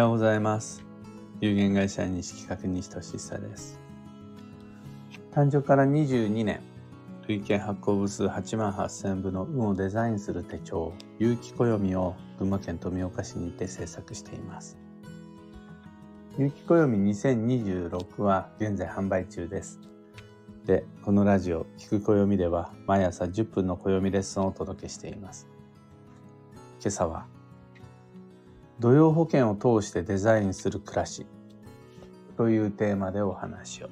ようございます。有限会社西企画西俊久です。誕生から22年、累計発行部数8万8000部の運をデザインする手帳、有機暦を群馬県富岡市にて制作しています。有機暦2026は現在販売中です。で、このラジオ、聞く暦では毎朝10分の暦レッスンをお届けしています。今朝は、土曜保険を通してデザインする暮らしというテーマでお話を。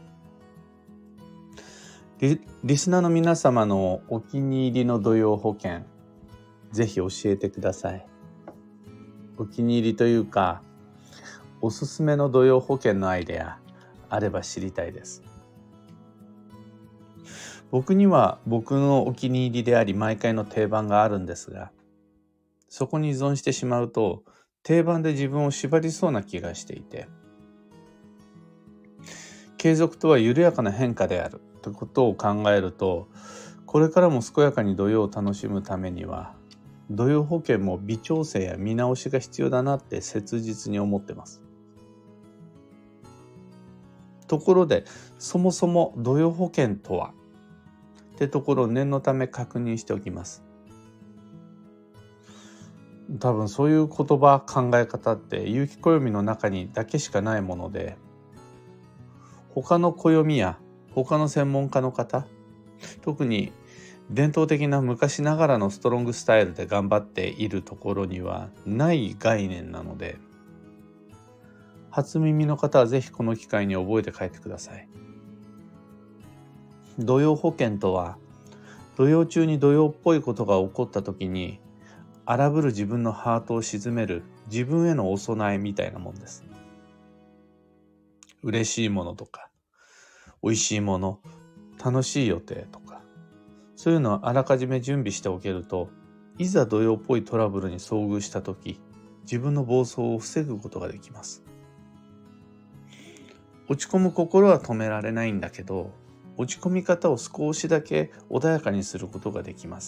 リスナーの皆様のお気に入りの土曜保険、ぜひ教えてください。お気に入りというか、おすすめの土曜保険のアイデアあれば知りたいです。僕には僕のお気に入りであり毎回の定番があるんですが、そこに依存してしまうと定番で自分を縛りそうな気がしていて、継続とは緩やかな変化であるということを考えると、これからも健やかに土曜を楽しむためには土曜保険も微調整や見直しが必要だなって切実に思ってます。ところで、そもそも土曜保険とはってところを念のため確認しておきます。多分そういう言葉、考え方って有機暦の中にだけしかないもので、他の暦や他の専門家の方、特に伝統的な昔ながらのストロングスタイルで頑張っているところにはない概念なので、初耳の方はぜひこの機会に覚えて帰ってください。土曜保険とは、土曜中に土曜っぽいことが起こった時に荒ぶる自分のハートを鎮める自分へのお供えみたいなもんです。嬉しいものとか、美味しいもの、楽しい予定とか、そういうのをあらかじめ準備しておけると、いざ土曜っぽいトラブルに遭遇したとき、自分の暴走を防ぐことができます。落ち込む心は止められないんだけど、落ち込み方を少しだけ穏やかにすることができます。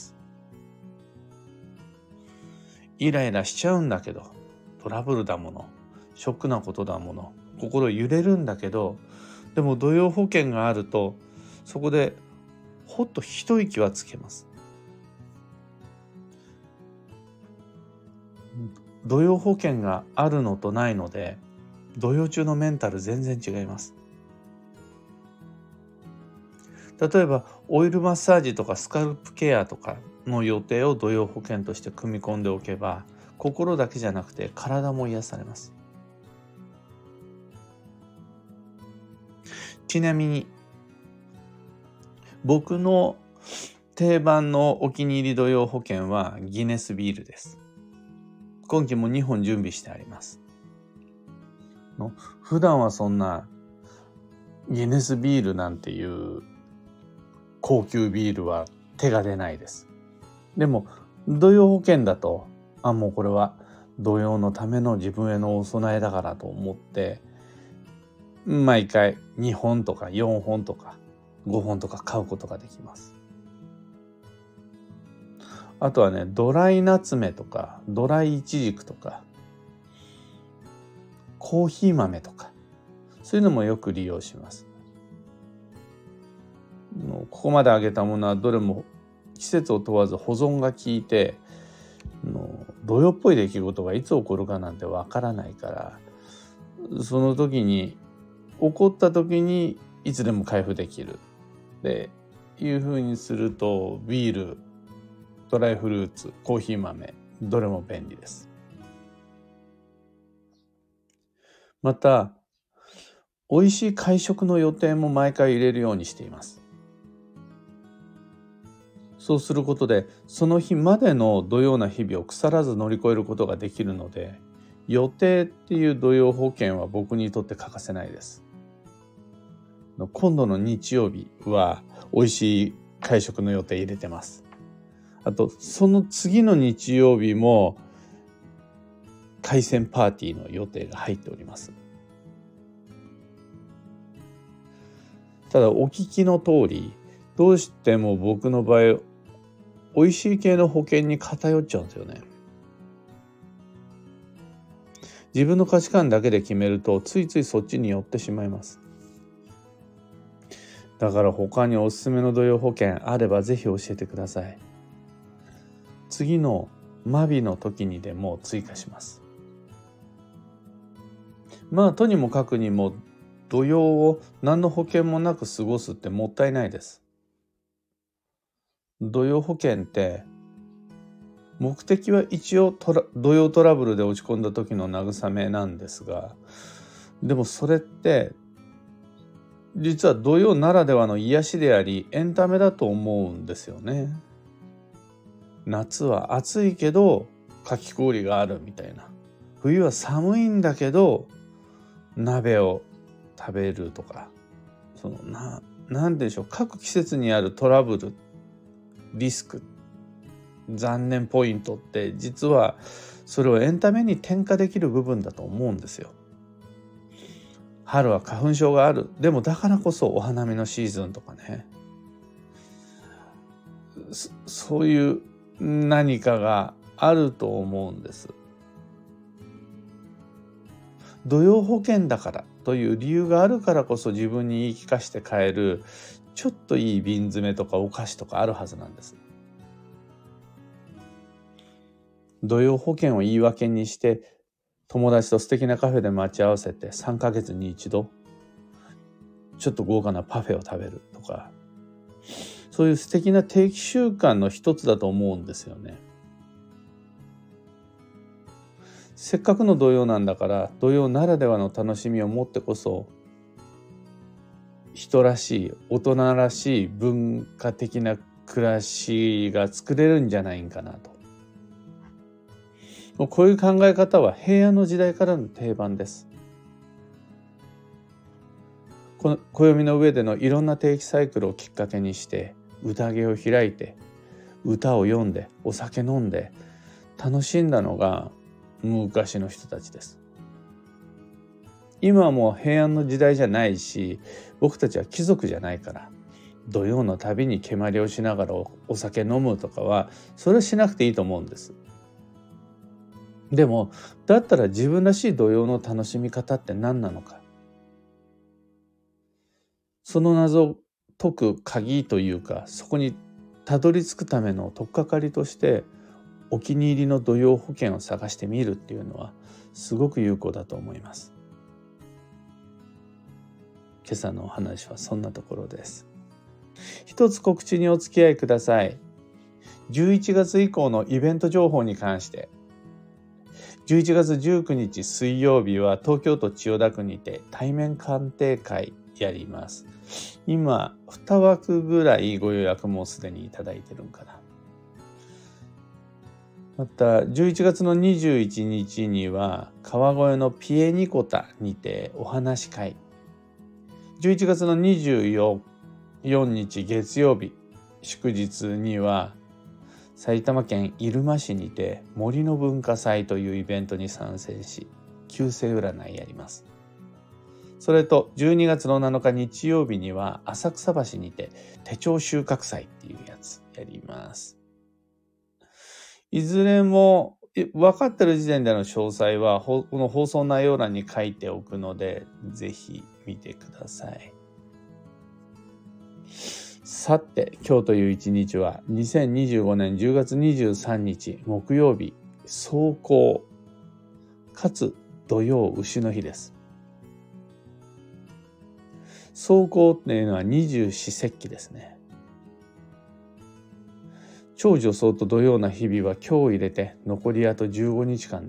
イライラしちゃうんだけど、トラブルだもの、ショックなことだもの、心揺れるんだけど、でも土曜保険があると、そこでほっと一息はつけます。土曜保険があるのとないので、土曜中のメンタル全然違います。例えばオイルマッサージとかスカルプケアとかの予定を土曜保険として組み込んでおけば、心だけじゃなくて体も癒されます。ちなみに僕の定番のお気に入り土曜保険はギネスビールです。今期も2本準備してあります。普段はそんなギネスビールなんていう高級ビールは手が出ないです。でも土曜保険だと、もうこれは土曜のための自分へのお供えだからと思って毎回2本とか4本とか5本とか買うことができます。あとはね、ドライナツメとかドライイチジクとかコーヒー豆とか、そういうのもよく利用します。ここまで挙げたものはどれも季節を問わず保存が効いて、土曜っぽい出来事がいつ起こるかなんてわからないから、その時に起こった時にいつでも開封できるっていう風にすると、ビール、ドライフルーツ、コーヒー豆、どれも便利です。また美味しい会食の予定も毎回入れるようにしています。そうすることで、その日までの土曜な日々を腐らず乗り越えることができるので、予定っていう土曜保険は僕にとって欠かせないです。今度の日曜日は美味しい会食の予定入れてます。あとその次の日曜日も海鮮パーティーの予定が入っております。ただお聞きの通り、どうしても僕の場合美味しい系の保険に偏っちゃうんですよね。 自分の価値観だけで決めるとついついそっちに寄ってしまいます。だから他におすすめの土曜保険あればぜひ教えてください。次のマビの時にでも追加します。とにもかくにも土曜を何の保険もなく過ごすってもったいないです。土曜保険って目的は一応土曜トラブルで落ち込んだ時の慰めなんですが、でもそれって実は土曜ならではの癒しでありエンタメだと思うんですよね。夏は暑いけどかき氷があるみたいな、冬は寒いんだけど鍋を食べるとか、なんでしょう、各季節にあるトラブル、リスク、残念ポイントって実はそれをエンタメに転化できる部分だと思うんですよ。春は花粉症がある。でもだからこそお花見のシーズンとかね。そういう何かがあると思うんです。土曜保険だからという理由があるからこそ自分に言い聞かせて買えるちょっといい瓶詰めとかお菓子とかあるはずなんです。土曜保険を言い訳にして友達と素敵なカフェで待ち合わせて3ヶ月に一度ちょっと豪華なパフェを食べるとか、そういう素敵な定期習慣の一つだと思うんですよね。せっかくの土曜なんだから土曜ならではの楽しみを持ってこそ人らしい大人らしい文化的な暮らしが作れるんじゃないかなと。こういう考え方は平安の時代からの定番です。この暦の上でのいろんな定期サイクルをきっかけにして宴を開いて歌を読んでお酒飲んで楽しんだのが昔の人たちです。今はもう平安の時代じゃないし、僕たちは貴族じゃないから土曜のたびに蹴鞠をしながらお酒飲むとかはそれしなくていいと思うんです。でもだったら自分らしい土曜の楽しみ方って何なのか、その謎を解く鍵というか、そこにたどり着くための取っかかりとしてお気に入りの土曜保険を探してみるっていうのはすごく有効だと思います。今朝のお話はそんなところです。一つ告知にお付き合いください。11月以降のイベント情報に関して、11月19日水曜日は東京都千代田区にて対面鑑定会やります。今2枠ぐらいご予約もすでにいただいてるんかな。また11月の21日には川越のピエニコタにてお話し会、11月の24日月曜日祝日には埼玉県入間市にて森の文化祭というイベントに参戦し旧星占いやります。それと12月の7日日曜日には浅草橋にて手帳収穫祭っていうやつやります。いずれも分かってる時点での詳細はこの放送内容欄に書いておくのでぜひ見てください。さて今日という一日は2025年10月23日木曜日霜降かつ土曜丑の日です。霜降っていうのは二十四節気ですね。超助走と土曜な日々は今日入れて残りあと15日間です。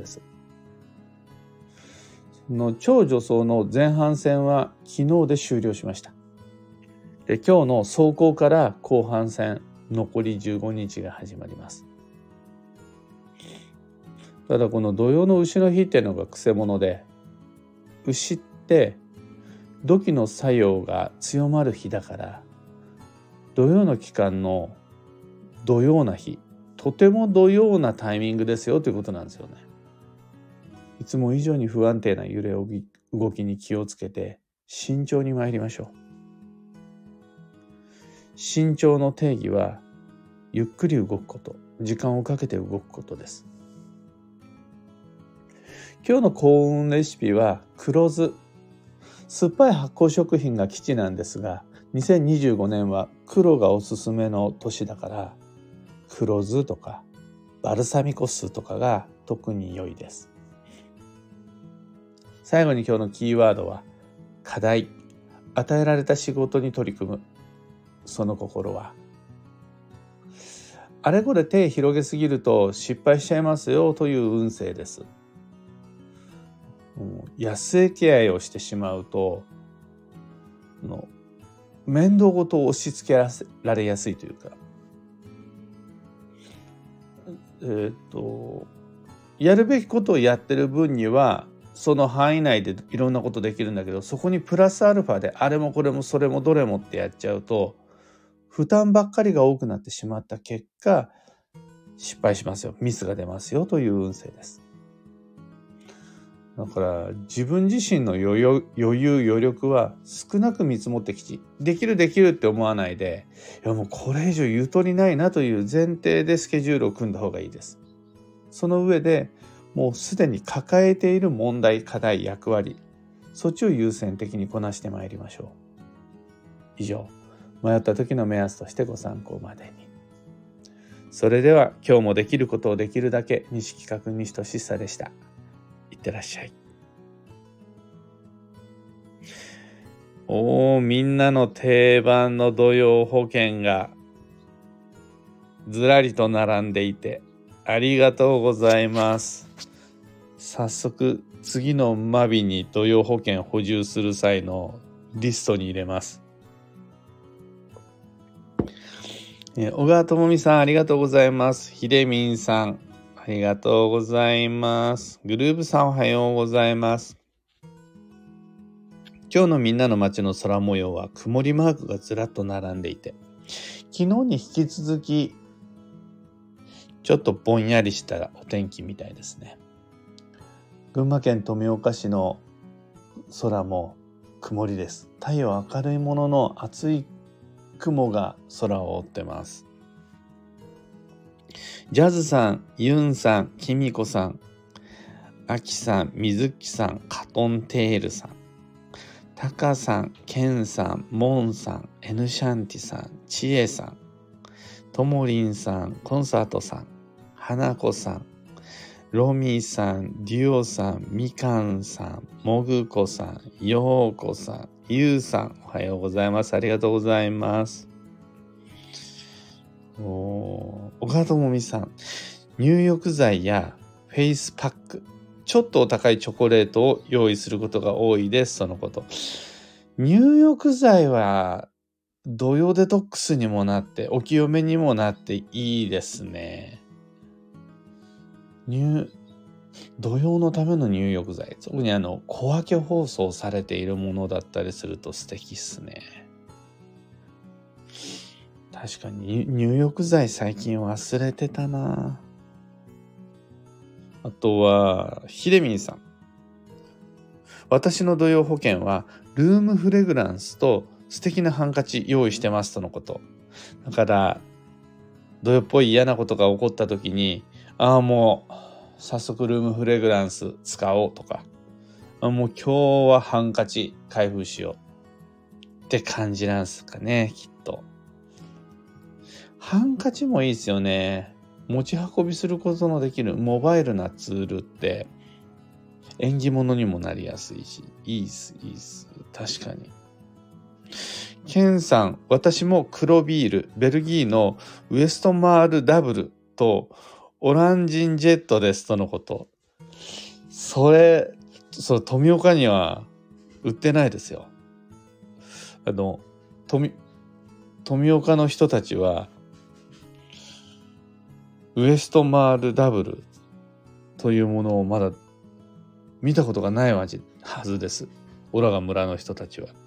その超助走の前半戦は昨日で終了しました。で今日の霜降から後半戦残り15日が始まります。ただこの土曜の丑の日っていうのがくせ者で、丑って土器の作用が強まる日だから土曜の期間の土曜な日、とても土曜なタイミングですよということなんですよね。いつも以上に不安定な揺れ動きに気をつけて慎重に参りましょう。慎重の定義はゆっくり動くこと、時間をかけて動くことです。 今日の幸運レシピは黒酢。酸っぱい発酵食品が基地なんですが、2025年は黒がおすすめの年だから、黒酢とかバルサミコ酢とかが特に良いです。最後に今日のキーワードは課題。与えられた仕事に取り組む。その心は、あれこれ手広げすぎると失敗しちゃいますよという運勢です。安請け合いをしてしまうと面倒ごとを押し付けられやすいというか、やるべきことをやってる分にはその範囲内でいろんなことできるんだけど、そこにプラスアルファであれもこれもそれもどれもってやっちゃうと負担ばっかりが多くなってしまった結果、失敗しますよ、ミスが出ますよという運勢です。だから自分自身の余裕余力は少なく見積もってきち、できるって思わないで、いやもうこれ以上ゆとりないなという前提でスケジュールを組んだ方がいいです。その上でもうすでに抱えている問題、課題、役割、そっちを優先的にこなしてまいりましょう。以上、迷った時の目安としてご参考までに。それでは今日もできることをできるだけ、西企画西俊久でした。いってらっしゃい。みんなの定番の土曜保険がずらりと並んでいてありがとうございます。早速次のマビに土曜保険補充する際のリストに入れます。小川智美さんありがとうございます。ひでみんさんありがとうございます。グルーブさんおはようございます。今日のみんなの街の空模様は曇りマークがずらっと並んでいて、昨日に引き続きちょっとぼんやりしたお天気みたいですね。群馬県富岡市の空も曇りです。太陽明るいものの厚い雲が空を覆ってます。ジャズさん、ユンさん、キミコさん、アキさん、ミズキさん、カトンテールさん、タカさん、ケンさん、モンさん、エヌシャンティさん、チエさん、トモリンさん、コンサートさん、花子さん、ロミさん、デュオさん、ミカンさん、モグコさん、ヨーコさん、ユウさん、おはようございます。ありがとうございます。小川智美さん、入浴剤やフェイスパック、ちょっとお高いチョコレートを用意することが多いです。そのこと。入浴剤は土曜デトックスにもなってお清めにもなっていいですね。土曜のための入浴剤、特に小分け包装されているものだったりすると素敵っすね。確かに入浴剤最近忘れてたな。あとはひでみんさん、私の土曜保険はルームフレグランスと素敵なハンカチ用意してますとのこと。だから土曜っぽい嫌なことが起こった時に、もう早速ルームフレグランス使おうとか、もう今日はハンカチ開封しようって感じなんすかね、きっと。ハンカチもいいですよね。持ち運びすることのできるモバイルなツールって縁起物にもなりやすいし、いいっす。確かに。ケンさん、私も黒ビール、ベルギーのウエストマールダブルとオランジンジェットですとのこと。富岡には売ってないですよ。富岡の人たちはウエストマールダブルというものをまだ見たことがないはずです。オラが村の人たちは。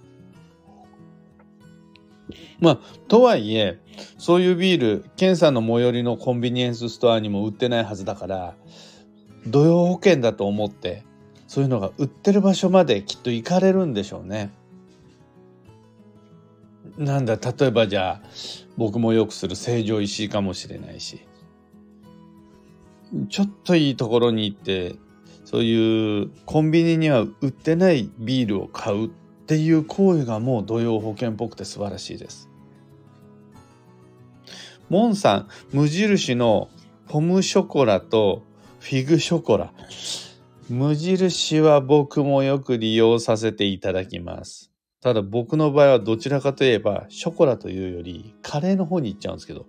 とはいえそういうビール、ケンさんの最寄りのコンビニエンスストアにも売ってないはずだから、土曜保険だと思ってそういうのが売ってる場所まできっと行かれるんでしょうね。例えばじゃあ僕もよくする成城石井かもしれないし、ちょっといいところに行ってそういうコンビニには売ってないビールを買うっていう行為がもう土曜保険っぽくて素晴らしいです。モンさん、無印のポムショコラとフィグショコラ。無印は僕もよく利用させていただきます。ただ僕の場合はどちらかといえばショコラというよりカレーの方に行っちゃうんですけど、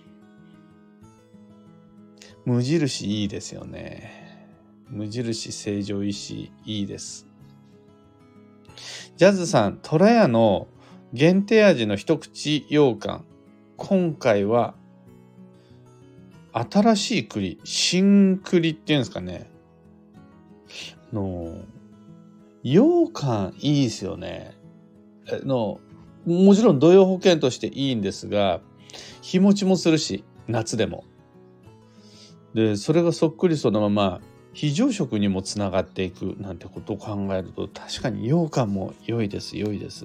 無印いいですよね。無印成城石井いいです。ジャズさん、トラヤの限定味の一口羊羹。今回は新しい栗、新栗っていうんですかね。羊羹いいですよね。もちろん土曜保険としていいんですが、日持ちもするし、夏でも。で、それがそっくりそのまま非常食にもつながっていくなんてことを考えると、確かに羊羹も良いです。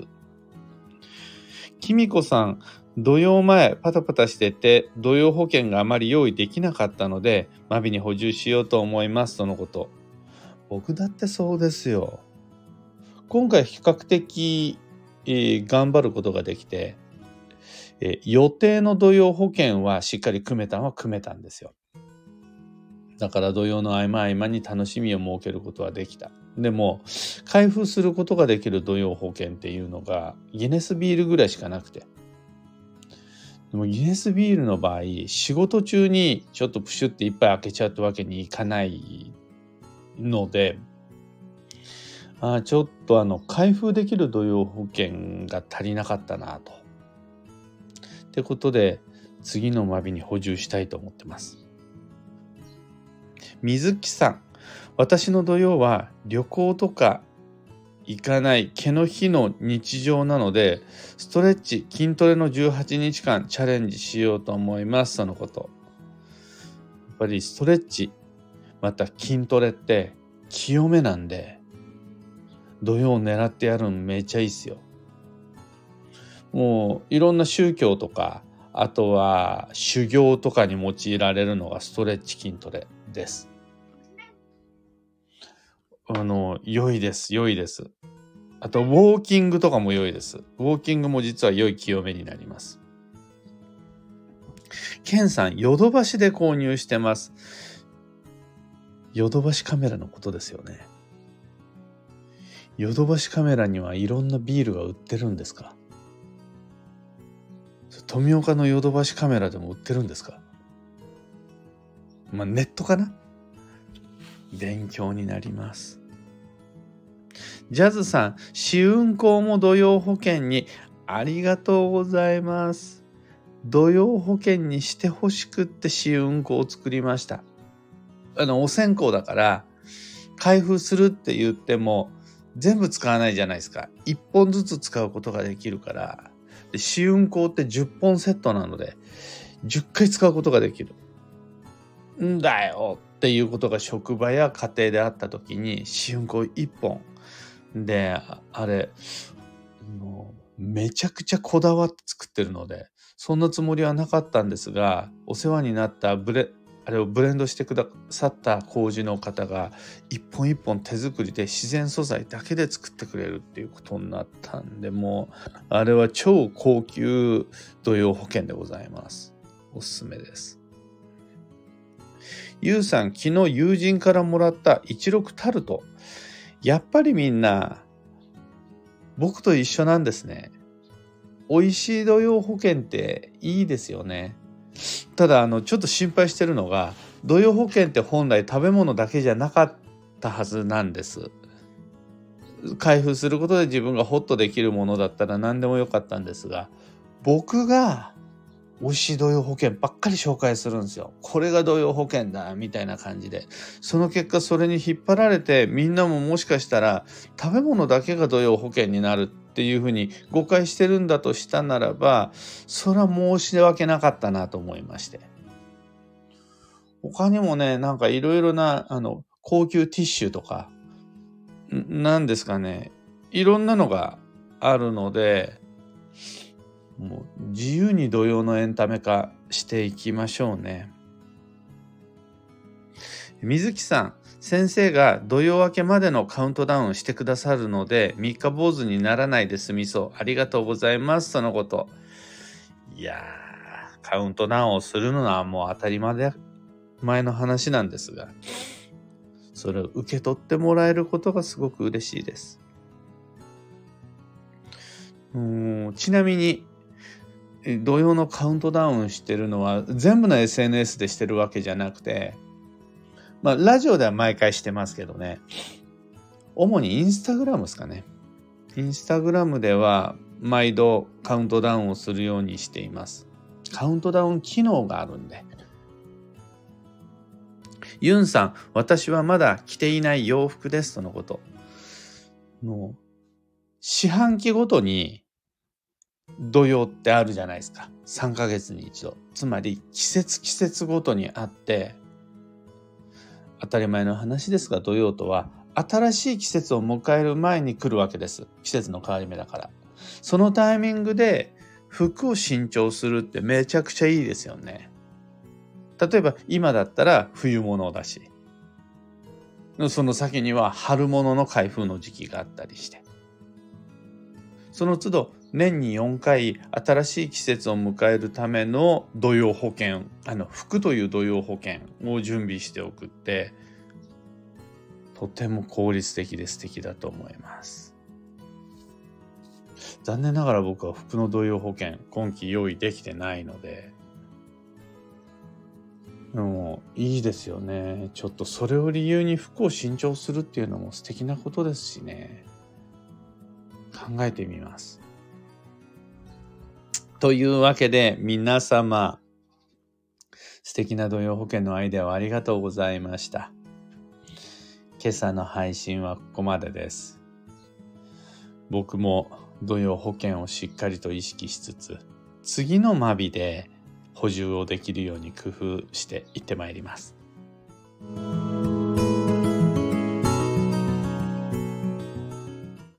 きみこさん、土曜前パタパタしてて土曜保険があまり用意できなかったのでマビに補充しようと思いますとのこと。僕だってそうですよ。今回比較的、頑張ることができて、予定の土曜保険はしっかり組めたんですよ。だから土曜の合間に楽しみを設けることはできた。でも開封することができる土曜保険っていうのがギネスビールぐらいしかなくて、でもギネスビールの場合仕事中にちょっとプシュって一杯開けちゃうってわけにいかないので、ちょっと開封できる土曜保険が足りなかったなと。ってことで次のマビに補充したいと思ってます。水木さん、私の土曜は旅行とか行かない毛の日の日常なので、ストレッチ筋トレの18日間チャレンジしようと思いますとのこと。やっぱりストレッチまた筋トレって清めなんで、土曜を狙ってやるのめっちゃいいっすよ。もういろんな宗教とか、あとは修行とかに用いられるのがストレッチ筋トレです。良いです。あとウォーキングとかも良いです。ウォーキングも実は良い清めになります。ケンさん、ヨドバシで購入してます。ヨドバシカメラのことですよね。ヨドバシカメラにはいろんなビールが売ってるんですか？富岡のヨドバシカメラでも売ってるんですか？ネットかな？勉強になります。ジャズさん、試運行も土曜保険にありがとうございます。土曜保険にしてほしくって試運行を作りました。お線香だから開封するって言っても全部使わないじゃないですか。1本ずつ使うことができるから。で、試運行って10本セットなので10回使うことができるんだよっていうことが職場や家庭であった時に、試運行1本で、あれめちゃくちゃこだわって作ってるので、そんなつもりはなかったんですが、お世話になったあれをブレンドしてくださった麹の方が一本一本手作りで自然素材だけで作ってくれるっていうことになったんで、もうあれは超高級土曜保険でございます。おすすめです。ゆうさん、昨日友人からもらった16タルト。やっぱりみんな僕と一緒なんですね。美味しい土曜保険っていいですよね。ただちょっと心配してるのが、土曜保険って本来食べ物だけじゃなかったはずなんです。開封することで自分がホッとできるものだったら何でもよかったんですが、僕が美味しい土曜保険ばっかり紹介するんですよ。これが土曜保険だみたいな感じで、その結果それに引っ張られて、みんなももしかしたら食べ物だけが土曜保険になるっていうふうに誤解してるんだとしたならば、それは申し訳なかったなと思いまして、他にもね、なんかいろいろな高級ティッシュとかなんですかね、いろんなのがあるので、もう自由に土曜のエンタメ化していきましょうね。 水木さん、先生が土曜明けまでのカウントダウンしてくださるので、三日坊主にならないで済みそう。ありがとうございます。そのこと。いやー、カウントダウンをするのはもう当たり前の話なんですが、それを受け取ってもらえることがすごく嬉しいです。ちなみに、土曜のカウントダウンしてるのは全部の SNS でしてるわけじゃなくて、ラジオでは毎回してますけどね。主にインスタグラムですかね。インスタグラムでは毎度カウントダウンをするようにしています。カウントダウン機能があるんで。ユンさん、私はまだ着ていない洋服ですとのこと。四半期ごとに土曜ってあるじゃないですか。3ヶ月に一度。つまり季節ごとにあって、当たり前の話ですが、土曜とは新しい季節を迎える前に来るわけです。季節の変わり目だから。そのタイミングで服を新調するってめちゃくちゃいいですよね。例えば今だったら冬物だし、その先には春物の開封の時期があったりして、その都度年に4回新しい季節を迎えるための土曜保険、服という土曜保険を準備しておくって、とても効率的で素敵だと思います。残念ながら僕は服の土曜保険、今期用意できてないので、いいですよね。ちょっとそれを理由に服を新調するっていうのも素敵なことですしね。考えてみます。というわけで皆様、素敵な土曜保険のアイデアをありがとうございました。今朝の配信はここまでです。僕も土曜保険をしっかりと意識しつつ、次の間日で補充をできるように工夫していってまいります。